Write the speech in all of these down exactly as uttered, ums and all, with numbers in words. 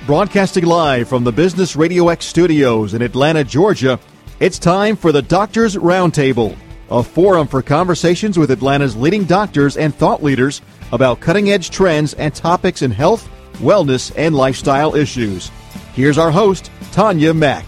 Broadcasting live from the Business Radio X studios in Atlanta, Georgia, it's time for the Doctors Roundtable, a forum for conversations with Atlanta's leading doctors and thought leaders about cutting-edge trends and topics in health, wellness, and lifestyle issues. Here's our host, Tanya Mack.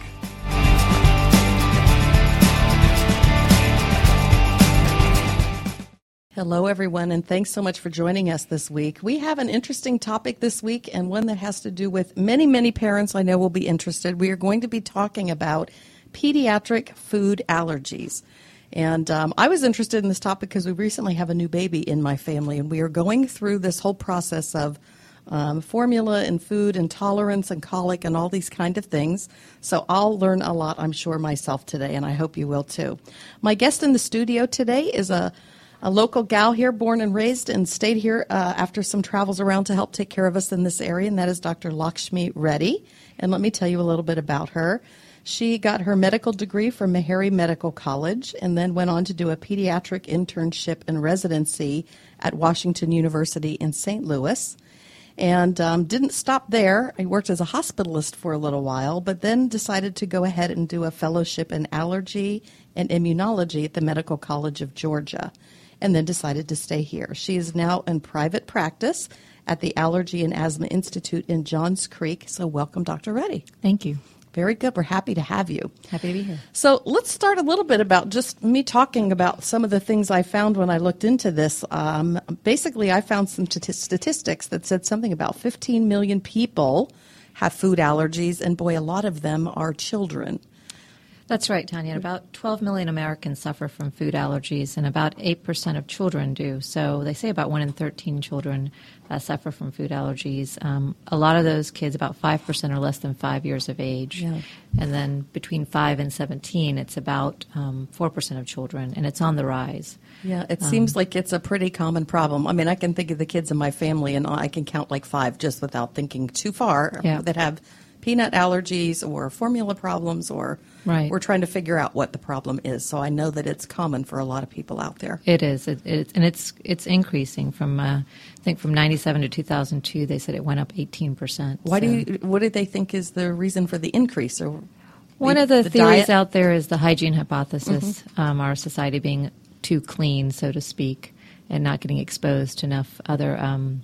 Hello, everyone, and thanks so much for joining us this week. We have an interesting topic this week and one that has to do with many, many parents I know will be interested. We are going to be talking about pediatric food allergies. And um, I was interested in this topic because we recently have a new baby in my family, and we are going through this whole process of um, formula and food intolerance and colic and all these kind of things. So I'll learn a lot, I'm sure, myself today, and I hope you will too. My guest in the studio today is a A local gal here, born and raised, and stayed here uh, after some travels around to help take care of us in this area, and that is Doctor Lakshmi Reddy. And let me tell you a little bit about her. She got her medical degree from Meharry Medical College and then went on to do a pediatric internship and residency at Washington University in Saint Louis. And um, didn't stop there. I worked as a hospitalist for a little while, but then decided to go ahead and do a fellowship in allergy and immunology at the Medical College of Georgia, and then decided to stay here. She is now in private practice at the Allergy and Asthma Institute in Johns Creek. So welcome, Doctor Reddy. Thank you. Very good. We're happy to have you. Happy to be here. So let's start a little bit about just me talking about some of the things I found when I looked into this. Um, basically, I found some t- statistics that said something about fifteen million people have food allergies, and boy, a lot of them are children. That's right, Tanya. About twelve million Americans suffer from food allergies, and about eight percent of children do. So they say about one in thirteen children uh, suffer from food allergies. Um, a lot of those kids, about five percent, are less than five years of age. Yeah. And then between five and seventeen, it's about um, four percent of children, and it's on the rise. Yeah, it Um, seems like it's a pretty common problem. I mean, I can think of the kids in my family, and I can count like five just without thinking too far, Yeah. that have peanut allergies or formula problems, or Right. we're trying to figure out what the problem is. So I know that it's common for a lot of people out there. It is, it, it, and it's it's increasing from uh, I think from ninety-seven to two thousand two. They said it went up eighteen percent. Why so. do you, what do they think is the reason for the increase? Or One of the, the theories diet? out there is the hygiene hypothesis, Mm-hmm. um, our society being too clean, so to speak, and not getting exposed to enough other um,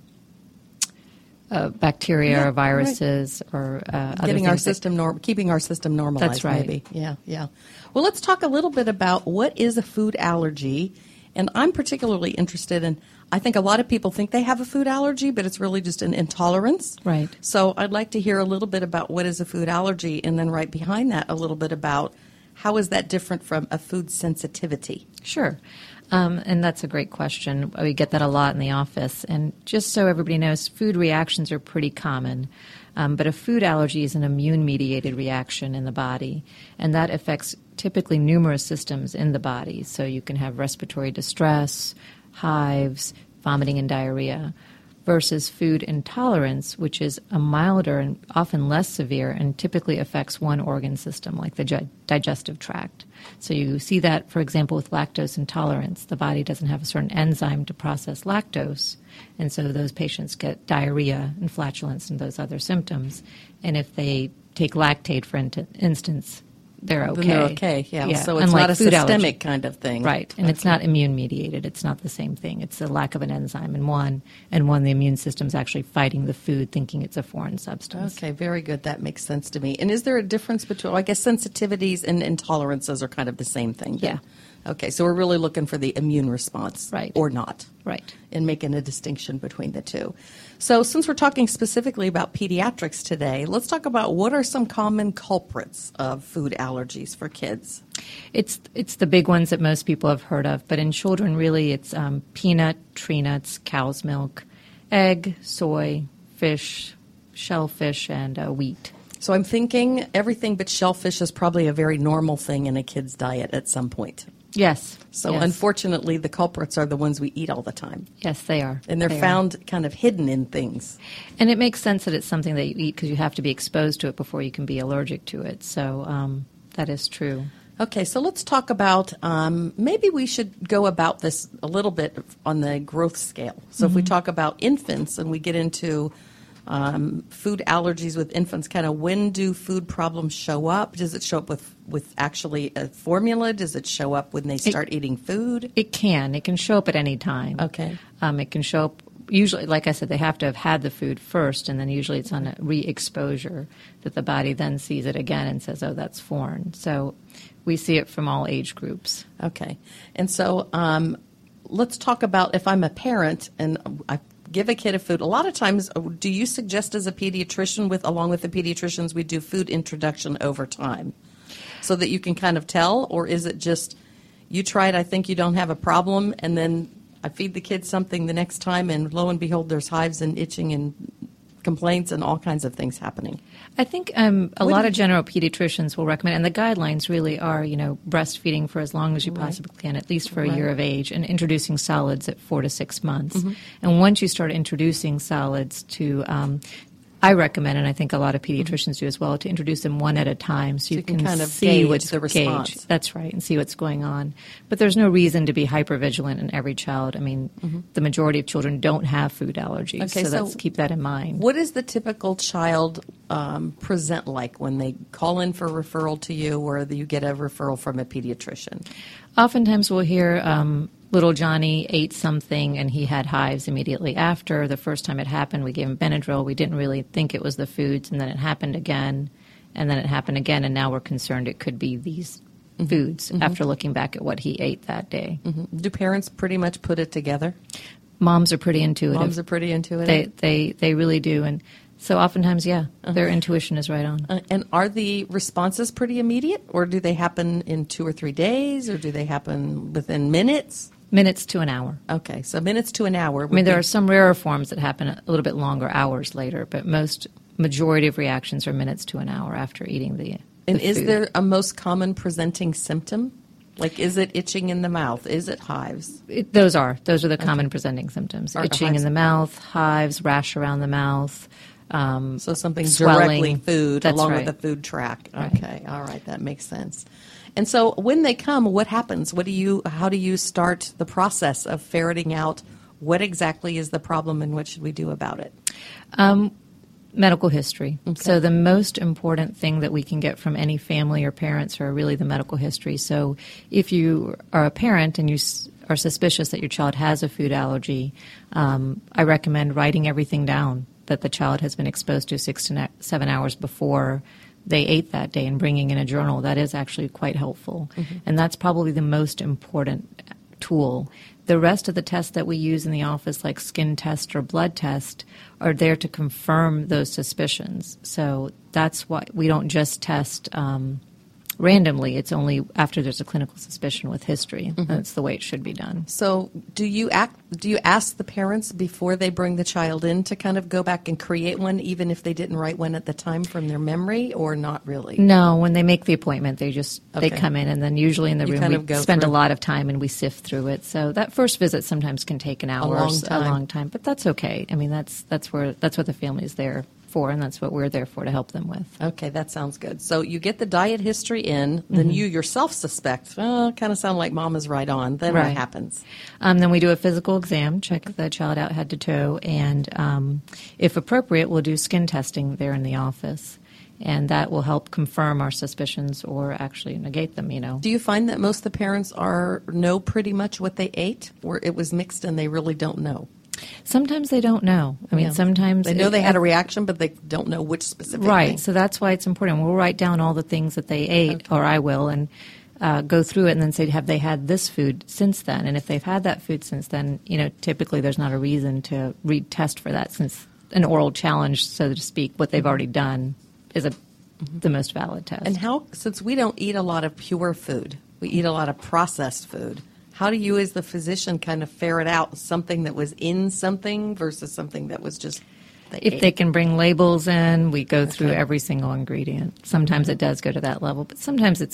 uh, bacteria Yeah, or viruses or uh, other Getting our things that- system norm, keeping our system normalized. That's right. Maybe. Yeah, yeah. Well, let's talk a little bit about what is a food allergy, and I'm particularly interested in. I think a lot of people think they have a food allergy, but it's really just an intolerance. Right. So I'd like to hear a little bit about what is a food allergy, and then right behind that, a little bit about how is that different from a food sensitivity. Sure. Um, and that's a great question. We get that a lot in the office. And just so everybody knows, food reactions are pretty common. Um, but a food allergy is an immune-mediated reaction in the body, and that affects typically numerous systems in the body. So you can have respiratory distress, hives, vomiting and diarrhea, versus food intolerance, which is a milder and often less severe and typically affects one organ system, like the gi- digestive tract. So you see that, for example, with lactose intolerance. The body doesn't have a certain enzyme to process lactose, and so those patients get diarrhea and flatulence and those other symptoms. And if they take Lactaid, for in- instance, they're okay. Then they're okay, yeah. Yeah, So it's unlike not a food systemic allergy. kind of thing. Right, and it's not immune-mediated. It's not the same thing. It's the lack of an enzyme in one, and one, the immune system's actually fighting the food, thinking it's a foreign substance. Okay, very good. That makes sense to me. And is there a difference between, I guess sensitivities and intolerances are kind of the same thing? then? Yeah. Okay, so we're really looking for the immune response. Right. Or not. Right. And making a distinction between the two. So since we're talking specifically about pediatrics today, let's talk about what are some common culprits of food allergies for kids? It's it's the big ones that most people have heard of, but in children, really, it's um, peanut, tree nuts, cow's milk, egg, soy, fish, shellfish, and uh, wheat. So I'm thinking everything but shellfish is probably a very normal thing in a kid's diet at some point. Yes. So yes. unfortunately, the culprits are the ones we eat all the time. Yes, they are. And they're They are. found kind of hidden in things. And it makes sense that it's something that you eat because you have to be exposed to it before you can be allergic to it. So um, that is true. Okay, so let's talk about, um, maybe we should go about this a little bit on the growth scale. So Mm-hmm. if we talk about infants and we get into um, food allergies with infants, kind of when do food problems show up? Does it show up with, with actually a formula? Does it show up when they start it, eating food? It can. It can show up at any time. Okay. Um, it can show up, usually, like I said, they have to have had the food first, and then usually it's on a re-exposure that the body then sees it again and says, oh, that's foreign. So we see it from all age groups. Okay. And so um, let's talk about if I'm a parent and I give a kid a food. A lot of times, do you suggest as a pediatrician, with along with the pediatricians, we do food introduction over time so that you can kind of tell? Or is it just, you tried, I think you don't have a problem, and then I feed the kids something the next time, and lo and behold, there's hives and itching and complaints and all kinds of things happening? I think um, a What lot do of general pediatricians will recommend, and the guidelines really are, you know, breastfeeding for as long as you Right. possibly can, at least for a Right. year of age, and introducing solids at four to six months. Mm-hmm. And once you start introducing solids to, um, I recommend, and I think a lot of pediatricians do as well, to introduce them one at a time so, So you you can can, kind of see gauge what's the response. gauge. That's right, and see what's going on. But there's no reason to be hypervigilant in every child. I mean, the majority of children don't have food allergies, Okay, so, so let's keep that in mind. What does the typical child um, present like when they call in for a referral to you, or you get a referral from a pediatrician? Oftentimes we'll hear um, little Johnny ate something and he had hives immediately after. The first time it happened, we gave him Benadryl. We didn't really think it was the foods, and then it happened again, and then it happened again, and now we're concerned it could be these Mm-hmm. foods after looking back at what he ate that day. Mm-hmm. Do parents pretty much put it together? Moms are pretty intuitive. Moms are pretty intuitive. They, they, they really do. And so oftentimes, yeah, their intuition is right on. Uh, and are the responses pretty immediate, or do they happen in two or three days, or do they happen within minutes? Minutes to an hour. Okay, so minutes to an hour. I mean, there are some rarer forms that happen a little bit longer, hours later, but most majority of reactions are minutes to an hour after eating the, the And is food. there a most common presenting symptom? Like, is it itching in the mouth? Is it hives? It, those are. Those are the common presenting symptoms. Are Itching hives- in the mouth, hives, rash around the mouth. Um, So something Swelling. directly food That's along right. with the food track. Right. Okay, all right, that makes sense. And so when they come, what happens? What do you? How do you start the process of ferreting out what exactly is the problem and what should we do about it? Um, medical history. So the most important thing that we can get from any family or parents are really the medical history. So if you are a parent and you s- are suspicious that your child has a food allergy, um, I recommend writing everything down that the child has been exposed to six to na- seven hours before they ate that day, and bringing in a journal. That is actually quite helpful. And that's probably the most important tool. The rest of the tests that we use in the office, like skin test or blood test, are there to confirm those suspicions. So that's why we don't just test um, randomly. It's only after there's a clinical suspicion with history. That's the way it should be done. So do you act? Do you ask the parents before they bring the child in to kind of go back and create one, even if they didn't write one at the time from their memory, or not really? No, when they make the appointment, they just Okay. they come in, and then usually in the You room kind we of go spend through. a lot of time and we sift through it. So that first visit sometimes can take an hour, or long s- time. a long time, but that's okay. I mean, that's that's where that's what the family is there for, and that's what we're there for to help them with. Okay, that sounds good. So you get the diet history in, then Mm-hmm. you yourself suspect, oh, kind of sound like mom is right on. Then Right. what happens? Um, then we do a physical exam, check the child out head to toe, and um, if appropriate, we'll do skin testing there in the office, and that will help confirm our suspicions or actually negate them. You know. Do you find that most of the parents are know pretty much what they ate, or it was mixed and they really don't know? Sometimes they don't know. I mean, Yeah. sometimes They know it- they had a reaction, but they don't know which specific Right. thing. So that's why it's important. We'll write down all the things that they ate, or I will, and uh, go through it and then say, have they had this food since then? And if they've had that food since then, you know, typically there's not a reason to retest for that, since an oral challenge, so to speak, what they've already done is a the most valid test. And how, since we don't eat a lot of pure food, we eat a lot of processed food, how do you as the physician kind of ferret out something that was in something versus something that was just they If ate? they can bring labels in, we go through Okay. every single ingredient. Sometimes it does go to that level, but sometimes it's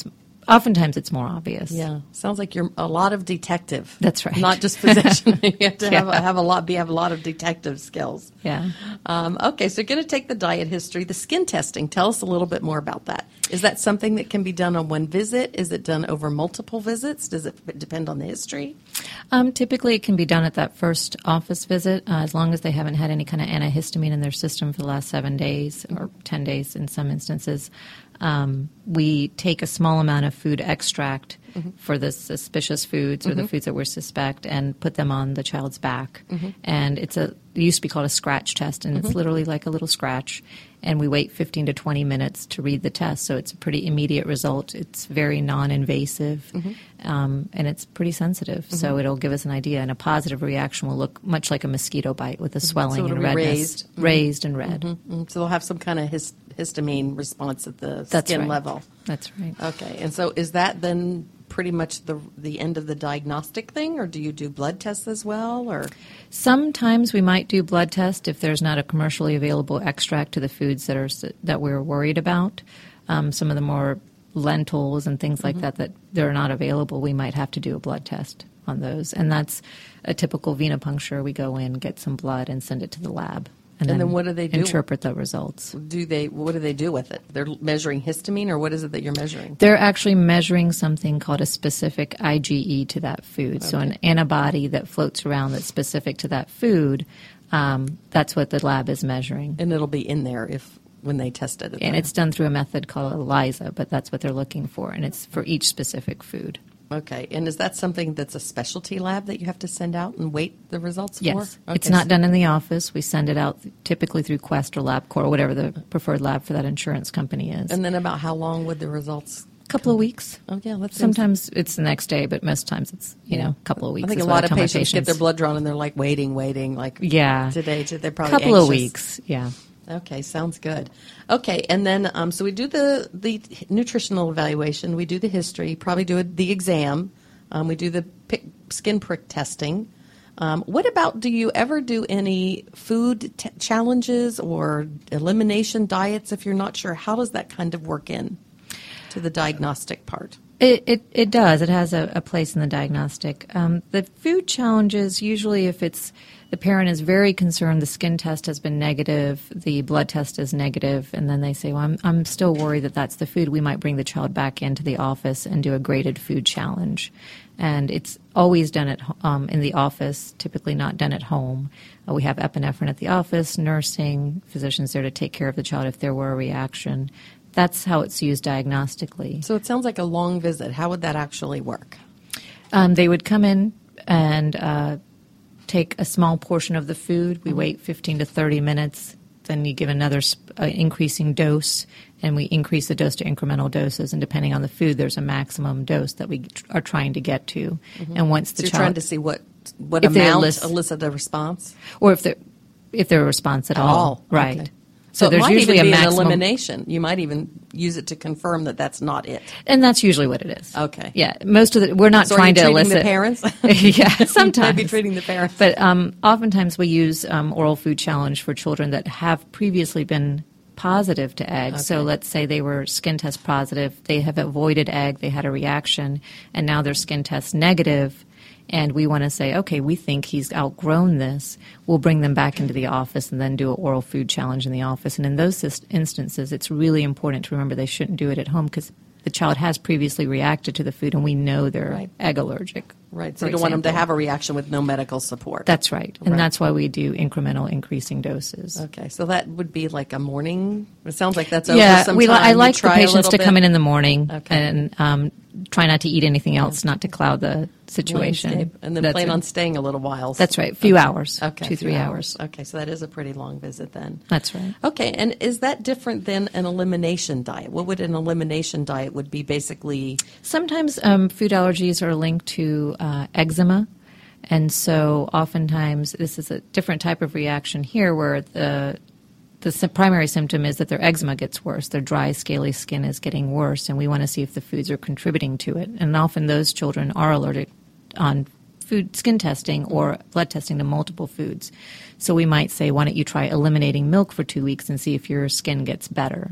oftentimes it's more obvious. Yeah, sounds like you're a lot of detective. That's right. Not just physician. You have to Yeah. have, a, have a lot. Be have a lot of detective skills. Yeah. Um, okay, so you're going to take the diet history, the skin testing. Tell us a little bit more about that. Is that something that can be done on one visit? Is it done over multiple visits? Does it depend on the history? Um, typically, it can be done at that first office visit, uh, as long as they haven't had any kind of antihistamine in their system for the last seven days or ten days in some instances. Um, we take a small amount of food extract mm-hmm. for the suspicious foods or mm-hmm. the foods that we suspect and put them on the child's back. Mm-hmm. And it's a it used to be called a scratch test, and mm-hmm. it's literally like a little scratch. And we wait fifteen to twenty minutes to read the test, so it's a pretty immediate result. It's very non-invasive, mm-hmm. um, and it's pretty sensitive, mm-hmm. so it'll give us an idea. And a positive reaction will look much like a mosquito bite with a swelling so and redness. raised, Mm-hmm. raised and red. Mm-hmm. So they'll have some kind of his, histamine response at the That's skin right. level. That's right. Okay, and so is that then pretty much the the end of the diagnostic thing, or do you do blood tests as well, or? Sometimes we might do blood tests if there's not a commercially available extract to the foods that are that we're worried about. Um, some of the more lentils and things like mm-hmm. that that they're not available, we might have to do a blood test on those, and that's a typical venipuncture. We go in, get some blood, and send it to the lab. And, And then, then what do they do? Interpret the results. Do they? What do they do with it? They're measuring histamine, or what is it that you're measuring? They're actually measuring something called a specific I G E to that food. Okay. So an antibody that floats around that's specific to that food. Um, that's what the lab is measuring. And it'll be in there if when they test it. And it's done through a method called ELISA, but that's what they're looking for, and it's for each specific food. Okay, and is that something that's a specialty lab that you have to send out and wait the results Yes. for? Yes. Okay. It's not done in the office. We send it out typically through Quest or LabCorp or whatever the preferred lab for that insurance company is. And then about how long would the results? A couple of weeks. Oh, yeah. Let's Sometimes it's the next day, but most times it's, you yeah. know, a couple of weeks. I think is a what lot I of tell my patients, get their blood drawn and they're like waiting, waiting, like yeah. today, today they're probably couple anxious. of weeks, yeah. Okay, sounds good. Okay, and then um, so we do the, the nutritional evaluation, we do the history, probably do the exam, um, we do the pick, skin prick testing. Um, what about, do you ever do any food t- challenges or elimination diets if you're not sure? How does that kind of work in to the diagnostic part? It, it it does. It has a, a place in the diagnostic. Um, the food challenges, usually if it's the parent is very concerned, the skin test has been negative, the blood test is negative, and then they say, well, I'm, I'm still worried that that's the food, we might bring the child back into the office and do a graded food challenge. And it's always done at um, in the office, typically not done at home. Uh, we have epinephrine at the office, nursing, physicians there to take care of the child if there were a reaction. That's how it's used diagnostically. So it sounds like a long visit. How would that actually work? Um, they would come in and uh, take a small portion of the food. We mm-hmm. wait fifteen to thirty minutes. Then you give another uh, increasing dose, and we increase the dose to incremental doses. And depending on the food, there's a maximum dose that we tr- are trying to get to. Mm-hmm. And once the so you're child, trying to see what what if amount elicit, elicit a response, or if there if there a response at, at all, all. right? Okay. So, so there's it might usually even a be maximum an elimination. You might even use it to confirm that that's not it. And that's usually what it is. Okay. Yeah. Most of the we're not so trying are you to elicit the parents. yeah. Sometimes maybe treating the parents, but um, oftentimes we use um, oral food challenge for children that have previously been positive to egg. Okay. So let's say they were skin test positive, they have avoided egg, they had a reaction, and now they're skin test negative. And we want to say, okay, we think he's outgrown this. We'll bring them back into the office and then do an oral food challenge in the office. And in those instances, it's really important to remember they shouldn't do it at home because the child has previously reacted to the food, and we know they're right. egg allergic. Right. So you don't want them to have a reaction with no medical support. That's right. And right. that's why we do incremental increasing doses. Okay. So that would be like a morning? It sounds like that's over yeah, sometime. we li- I like the patients to bit. come in in the morning okay. and um, try not to eat anything else, okay. not to cloud the situation. Landscape. And then that's plan it. on staying a little while. That's right. A few okay. hours. Okay. Two, three hours. hours. Okay. So that is a pretty long visit then. That's right. Okay. And is that different than an elimination diet? What would an elimination diet would be basically? Sometimes um, food allergies are linked to uh, eczema. And so oftentimes this is a different type of reaction here where the the primary symptom is that their eczema gets worse. Their dry, scaly skin is getting worse, and we want to see if the foods are contributing to it. And often those children are allergic on food skin testing or blood testing to multiple foods. So we might say, why don't you try eliminating milk for two weeks and see if your skin gets better.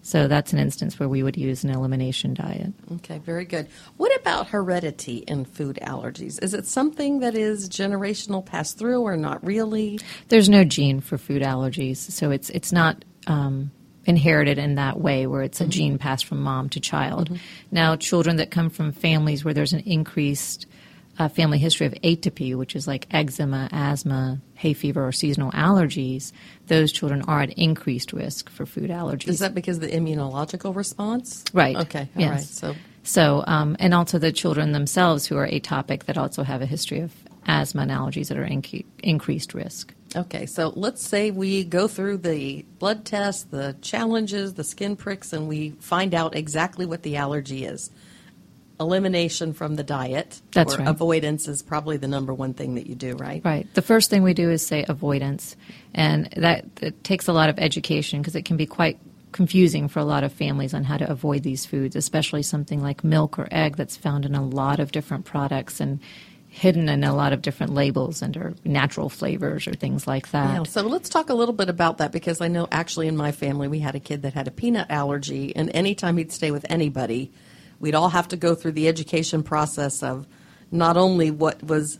So that's an instance where we would use an elimination diet. Okay, very good. What about heredity in food allergies? Is it something that is generational, passed through, or not really? There's no gene for food allergies, so it's it's not um, inherited in that way where it's a mm-hmm. gene passed from mom to child. Mm-hmm. Now, children that come from families where there's an increased uh, family history of atopy, which is like eczema, asthma, hay fever, or seasonal allergies, those children are at increased risk for food allergies. Is that because of the immunological response? Right. Okay. All yes. right. So, so um, and also the children themselves who are atopic that also have a history of asthma and allergies that are in- increased risk. Okay, so let's say we go through the blood test, the challenges, the skin pricks, and we find out exactly what the allergy is. Elimination from the diet. That's or right. Avoidance is probably the number one thing that you do, right? Right. The first thing we do is say avoidance, and that, that takes a lot of education because it can be quite confusing for a lot of families on how to avoid these foods, especially something like milk or egg that's found in a lot of different products and hidden in a lot of different labels under natural flavors or things like that. Yeah, so let's talk a little bit about that because I know actually in my family we had a kid that had a peanut allergy, and anytime he'd stay with anybody, we'd all have to go through the education process of not only what was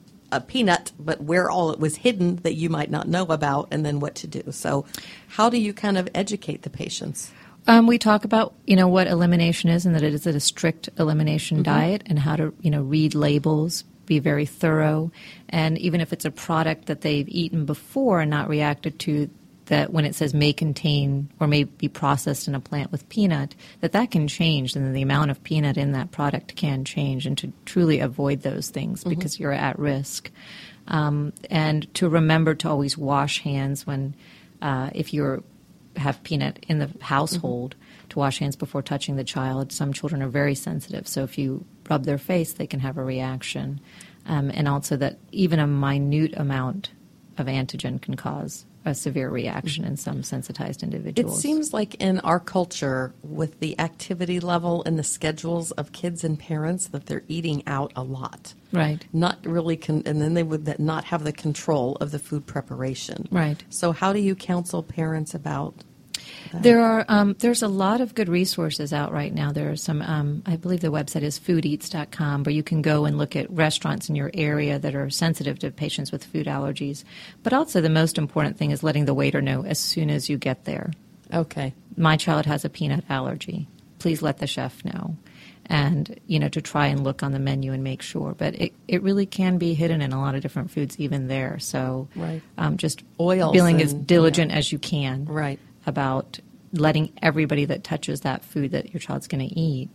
a peanut, but where all it was hidden that you might not know about, and then what to do. So how do you kind of educate the patients? Um, we talk about, you know, what elimination is and that it is a strict elimination mm-hmm. diet and how to, you know, read labels, be very thorough. And even if it's a product that they've eaten before and not reacted to, that when it says may contain or may be processed in a plant with peanut, that that can change and the amount of peanut in that product can change, and to truly avoid those things mm-hmm. because you're at risk. Um, and to remember to always wash hands when, uh, if you're have peanut in the household, mm-hmm. to wash hands before touching the child. Some children are very sensitive, so if you rub their face, they can have a reaction. Um, and also that even a minute amount of antigen can cause a severe reaction in some sensitized individuals. It seems like in our culture, with the activity level and the schedules of kids and parents, that they're eating out a lot. Right. Not really, con- and then they would not have the control of the food preparation. Right. So how do you counsel parents about that? There are um, there's a lot of good resources out right now. There are some, um, I believe the website is food eats dot com, where you can go and look at restaurants in your area that are sensitive to patients with food allergies. But also the most important thing is letting the waiter know as soon as you get there. Okay. My child has a peanut allergy. Please let the chef know. And, you know, to try and look on the menu and make sure. But it, it really can be hidden in a lot of different foods even there. So right. um, just Oils being and, as diligent yeah. as you can. Right. About letting everybody that touches that food that your child's going to eat,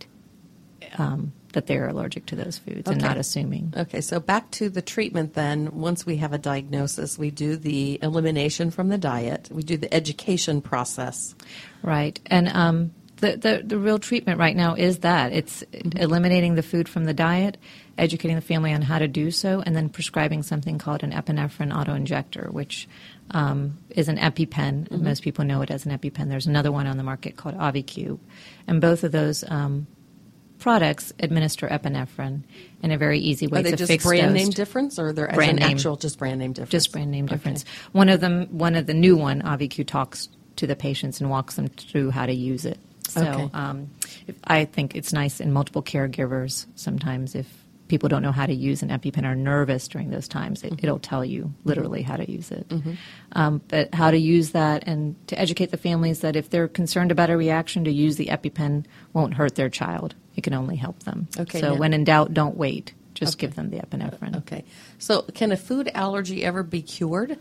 um, that they're allergic to those foods okay. and not assuming. Okay, so back to the treatment then. Once we have a diagnosis, we do the elimination from the diet. We do the education process. Right. And um, the, the, the real treatment right now is that. It's mm-hmm. eliminating the food from the diet, educating the family on how to do so, and then prescribing something called an epinephrine autoinjector, which um, is an EpiPen. Mm-hmm. Most people know it as an EpiPen. There's another one on the market called AviCube. And both of those um, products administer epinephrine in a very easy way. Are they it's a just fixed brand dose. name difference, or they're brand as an name. actual just brand name difference? Just brand name difference. Okay. One of them, one of the new one, AviCube, talks to the patients and walks them through how to use it. So okay. um, if, I think it's nice in multiple caregivers sometimes if people don't know how to use an EpiPen or are nervous during those times, it, mm-hmm. it'll tell you literally how to use it. Mm-hmm. Um, but how to use that and to educate the families that if they're concerned about a reaction, to use the EpiPen won't hurt their child. It can only help them. Okay, so now, when in doubt, don't wait. Just okay. give them the epinephrine. Okay. So can a food allergy ever be cured?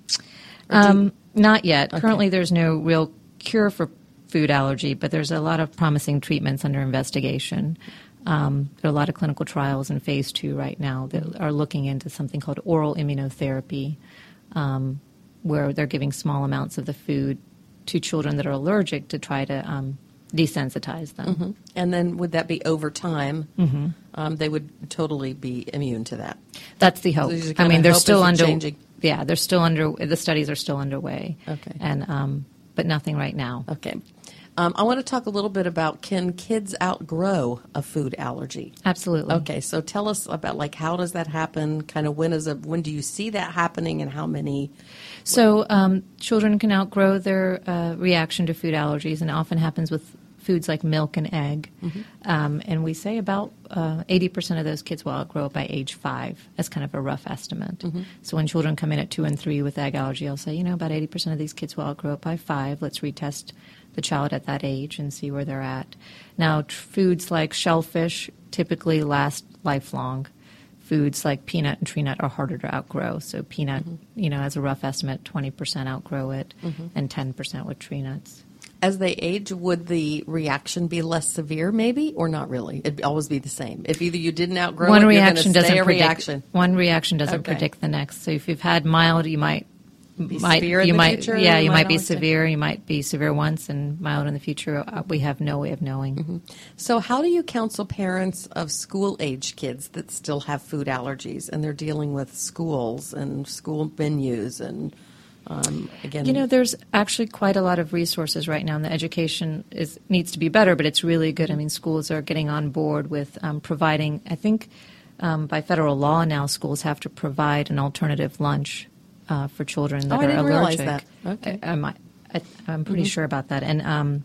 Um, not yet. Okay. Currently, there's no real cure for food allergy, but there's a lot of promising treatments under investigation. Um, there are a lot of clinical trials in phase two right now that are looking into something called oral immunotherapy, um, where they're giving small amounts of the food to children that are allergic to try to um, desensitize them. Mm-hmm. And then would that be over time? Mm-hmm. Um, they would totally be immune to that. That's the hope. So I mean, they're still under. Changing. Yeah, they're still under. The studies are still underway. Okay. And um, but nothing right now. Okay. Um, I want to talk a little bit about, can kids outgrow a food allergy? Absolutely. Okay, so tell us about, like, how does that happen? Kind of when is a, when do you see that happening, and how many? So um, children can outgrow their uh, reaction to food allergies, and it often happens with foods like milk and egg. Mm-hmm. Um, and we say about uh, eighty percent of those kids will outgrow it by age five. That's kind of a rough estimate. Mm-hmm. So when children come in at two and three with egg allergy, I'll say, you know, about eighty percent of these kids will outgrow it by five. Let's retest the child at that age and see where they're at. Now, tr- foods like shellfish typically last lifelong. Foods like peanut and tree nut are harder to outgrow. So peanut, mm-hmm. you know, as a rough estimate, twenty percent outgrow it, mm-hmm. and ten percent with tree nuts. As they age, would the reaction be less severe, maybe, or not really? It'd always be the same. If either you didn't outgrow one it, reaction you're going to stay doesn't a predict, reaction. One reaction doesn't Okay. predict the next. So if you've had mild, you might Be might severe in you the might future, yeah you you might might be always say. severe. You might be severe once and mild in the future. Uh, We have no way of knowing. Mm-hmm. So how do you counsel parents of school-age kids that still have food allergies, and they're dealing with schools and school menus and Um, again, You know, there's actually quite a lot of resources right now, and the education is needs to be better, but it's really good. I mean, schools are getting on board with um, providing, I think um, by federal law now, schools have to provide an alternative lunch uh, for children that Oh, I are didn't realize allergic. that. Okay. I, I'm, I, I'm pretty Mm-hmm. sure about that. And um,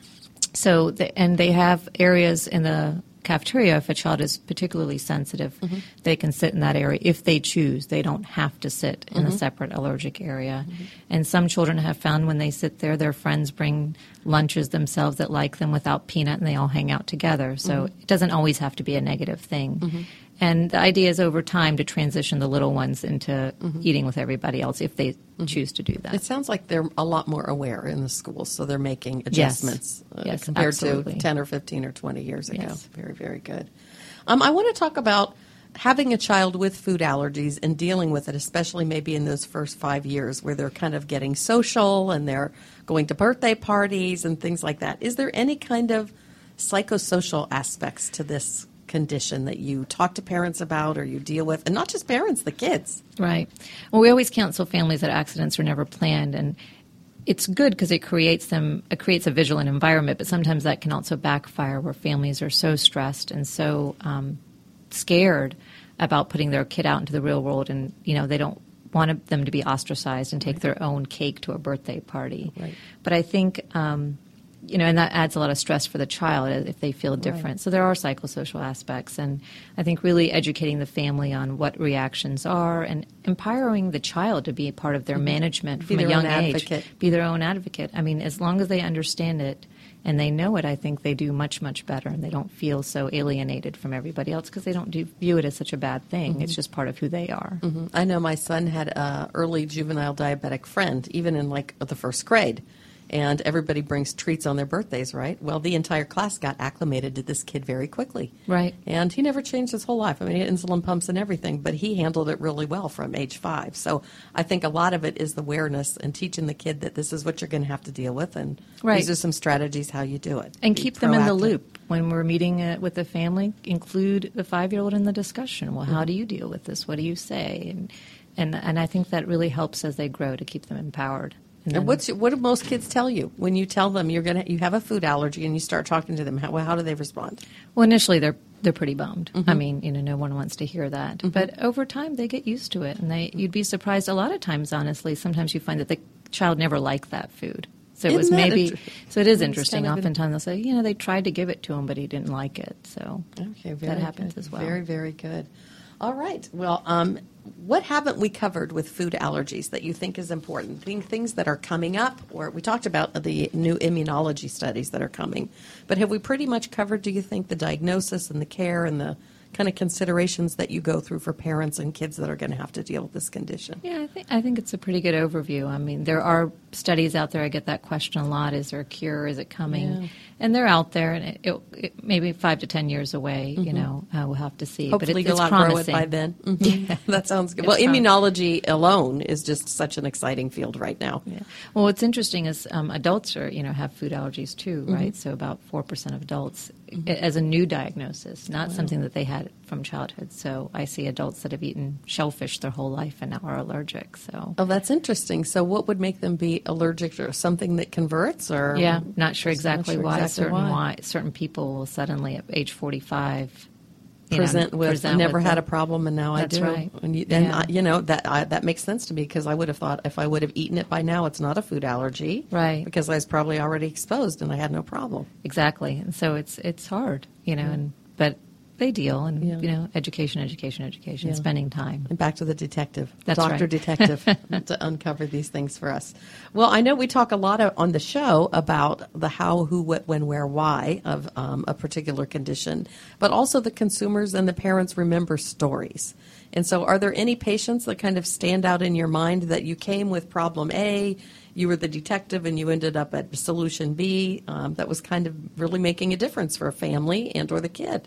so, the, and they have areas in the cafeteria, if a child is particularly sensitive, mm-hmm. they can sit in that area if they choose. They don't have to sit in mm-hmm. a separate allergic area. Mm-hmm. And some children have found when they sit there, their friends bring lunches themselves that like them without peanut, and they all hang out together. So mm-hmm. it doesn't always have to be a negative thing. Mm-hmm. And the idea is over time to transition the little ones into mm-hmm. eating with everybody else if they mm-hmm. choose to do that. It sounds like they're a lot more aware in the schools, so they're making adjustments yes. Uh, yes, compared absolutely. to ten or fifteen or twenty years ago. Yes. Very, very good. Um, I want to talk about having a child with food allergies and dealing with it, especially maybe in those first five years where they're kind of getting social and they're going to birthday parties and things like that. Is there any kind of psychosocial aspects to this condition that you talk to parents about or you deal with? And not just parents, the kids. Right. Well, we always counsel families that accidents are never planned, and it's good because it creates them, it creates a vigilant environment, but sometimes that can also backfire where families are so stressed and so um, scared about putting their kid out into the real world, and, you know, they don't want them to be ostracized and take right. their own cake to a birthday party. Right. But I think, um, you know, and that adds a lot of stress for the child if they feel different. Right. So there are psychosocial aspects, and I think really educating the family on what reactions are and empowering the child to be a part of their mm-hmm. management be from a young age. Advocate. Be their own advocate. I mean, as long as they understand it and they know it, I think they do much, much better, and they don't feel so alienated from everybody else because they don't do, view it as such a bad thing. Mm-hmm. It's just part of who they are. Mm-hmm. I know my son had an early juvenile diabetic friend, even in like the first grade. And everybody brings treats on their birthdays, right? Well, the entire class got acclimated to this kid very quickly. Right. And he never changed his whole life. I mean, he had insulin pumps and everything, but he handled it really well from age five. So I think a lot of it is the awareness and teaching the kid that this is what you're going to have to deal with, and right. these are some strategies how you do it. And Be keep proactive. them in the loop. When we're meeting uh, with the family, include the five-year-old in the discussion. Well, mm-hmm. how do you deal with this? What do you say? And, and, and I think that really helps as they grow to keep them empowered. And, and what's what do most kids tell you when you tell them you're gonna you have a food allergy and you start talking to them? How, how do they respond? Well, initially they're they're pretty bummed. Mm-hmm. I mean, you know, no one wants to hear that. Mm-hmm. But over time, they get used to it, and they you'd be surprised. A lot of times, honestly, sometimes you find that the child never liked that food. So it Isn't was maybe. Int- so it is it's interesting. kind of Oftentimes an- they'll say, you know, they tried to give it to him, but he didn't like it. So okay, that happens good. as well. Very, very good. All right. Well, um, what haven't we covered with food allergies that you think is important? Being things that are coming up, or we talked about the new immunology studies that are coming, but have we pretty much covered, do you think, the diagnosis and the care and the kind of considerations that you go through for parents and kids that are going to have to deal with this condition? Yeah, I think I think it's a pretty good overview. I mean, there are studies out there. I get that question a lot: is there a cure? Is it coming? Yeah. And they're out there, and it, it, it maybe five to ten years away. Mm-hmm. You know, uh, we'll have to see. Hopefully, but it, you'll it's outgrow promising. it by then. Mm-hmm. Yeah. That sounds good. It's Well, prom- immunology alone is just such an exciting field right now. Yeah. Well, what's interesting is um, adults are, you know, have food allergies too, right? Mm-hmm. So about four percent of adults, mm-hmm. as a new diagnosis, not wow. something that they had had from childhood. So I see adults that have eaten shellfish their whole life and now are allergic. So Oh, that's interesting. So what would make them be allergic to something that converts? Or yeah, not sure exactly not sure why exactly certain why. why certain people will suddenly at age forty-five you know, present with present I never with had the- a problem and now That's I do. right. And, you, and Yeah. I, you know that I, that makes sense to me because I would have thought if I would have eaten it by now, it's not a food allergy, Right. Because I was probably already exposed and I had no problem. Exactly, and so it's it's hard, you know, and but they deal, and Yeah. you know, education, education, education, Yeah. spending time. And back to the detective, That's Doctor right. Detective, to uncover these things for us. Well, I know we talk a lot of, on the show about the how, who, what, when, where, why of um, a particular condition, but also the consumers and the parents remember stories. And so are there any patients that kind of stand out in your mind that you came with problem A, you were the detective and you ended up at solution B, um, that was kind of really making a difference for a family and or the kid?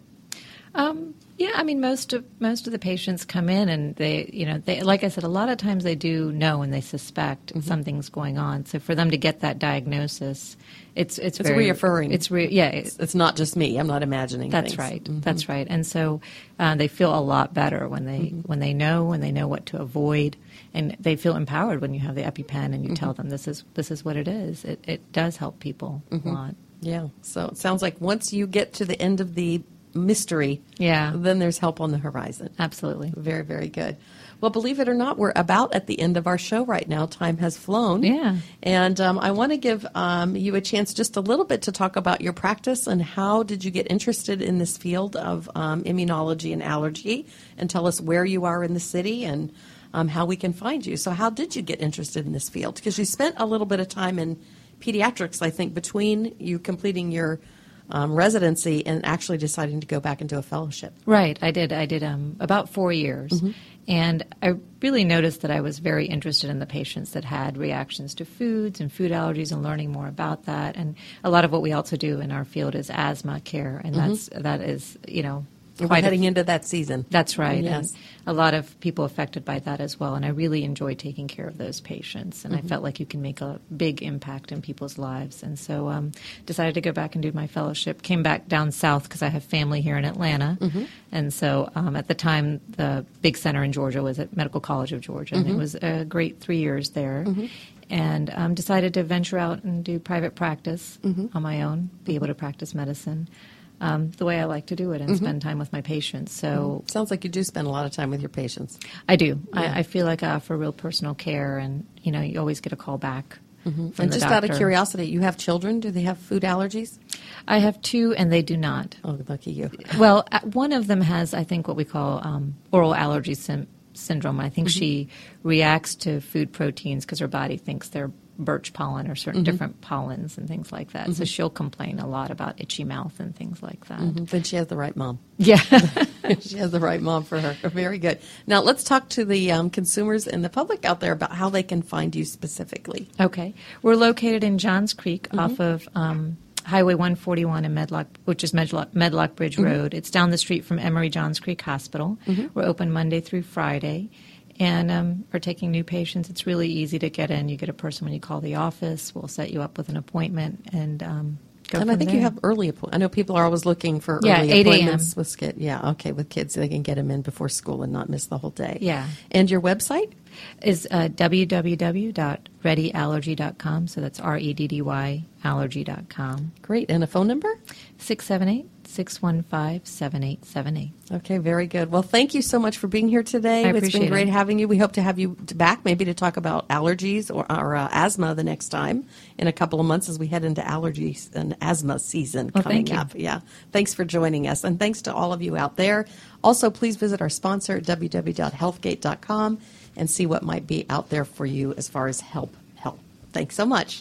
Um, yeah, I mean, most of most of the patients come in and they, you know, they like I said, a lot of times they do know and they suspect Mm-hmm. something's going on. So for them to get that diagnosis, it's it's, It's very reassuring. It's re- yeah, it's, It's not just me. I'm not imagining That's things. right. Mhm. That's right. And so uh, they feel a lot better when they Mm-hmm. when they know when they know what to avoid, and they feel empowered when you have the EpiPen and you Mm-hmm. tell them this is this is what it is. It it does help people Mm-hmm. a lot. Yeah. So it sounds like once you get to the end of the mystery, Yeah. then there's help on the horizon. Absolutely. Very, very good. Well, believe it or not, we're about at the end of our show right now. Time has flown. Yeah. And um, I want to give um, you a chance just a little bit to talk about your practice and how did you get interested in this field of um, immunology and allergy, and tell us where you are in the city and um, how we can find you. So how did you get interested in this field? Because you spent a little bit of time in pediatrics, I think, between you completing your um, residency and actually deciding to go back and do a fellowship. Right. I did. I did um, about four years. Mm-hmm. And I really noticed that I was very interested in the patients that had reactions to foods and food allergies and learning more about that. And a lot of what we also do in our field is asthma care. And that's, that is, you know, We're quite a- heading into that season. That's right. Yes. And a lot of people affected by that as well. And I really enjoy taking care of those patients. And Mm-hmm. I felt like you can make a big impact in people's lives. And so um, decided to go back and do my fellowship. Came back down south because I have family here in Atlanta. Mm-hmm. And so um, at the time, the big center in Georgia was at Medical College of Georgia. And it was a great three years there. And um, decided to venture out and do private practice on my own, be able to practice medicine. Um, the way I like to do it and spend time with my patients. So Sounds like you do spend a lot of time with your patients. I do. Yeah. I, I feel like I offer real personal care, and you know, you always get a call back from And the just doctor. out of curiosity, you have children. Do they have food allergies? I have two, and they do not. Oh, lucky you. Well, uh, one of them has, I think, what we call um, oral allergy syn- syndrome. I think she reacts to food proteins because her body thinks they're birch pollen or certain different pollens and things like that. So she'll complain a lot about itchy mouth and things like that. Mhm. Then she has the right mom. Yeah. She has the right mom for her. Very good. Now let's talk to the um, consumers and the public out there about how they can find you specifically. Okay. We're located in Johns Creek off of um, Highway one forty-one in Medlock, which is Medlock, Medlock Bridge Road. It's down the street from Emory Johns Creek Hospital. We're open Monday through Friday. And um, are taking new patients. It's really easy to get in. You get a person when you call the office. We'll set you up with an appointment and um, go And from I think there. you have early appointments. I know people are always looking for Yeah, early eight a.m. appointments with kids. Yeah, okay, with kids. So they can get them in before school and not miss the whole day. Yeah. And your website? is uh, w w w dot ready allergy dot com. So that's R E D D Y allergy dot com. Great. And a phone number? six seven eight, six one five, seven eight seven eight. Okay, very good. Well, thank you so much for being here today. I It's been appreciate great it. having you. We hope to have you t- back maybe to talk about allergies or, or uh, asthma the next time in a couple of months as we head into allergies and asthma season Well, coming thank you. up. Yeah. Thanks for joining us. And thanks to all of you out there. Also, please visit our sponsor at w w w dot healthgate dot com and see what might be out there for you as far as help. Help. Thanks so much.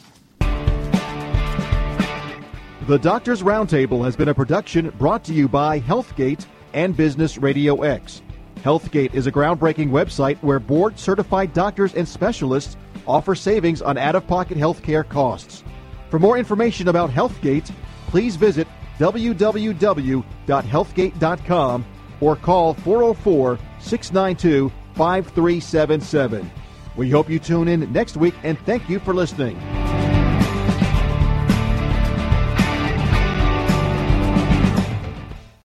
The Doctors Roundtable has been a production brought to you by Healthgate and Business Radio X. Healthgate is a groundbreaking website where board-certified doctors and specialists offer savings on out-of-pocket health care costs. For more information about Healthgate, please visit w w w dot healthgate dot com or call four oh four, six nine two, five three seven seven. We hope you tune in next week, and thank you for listening.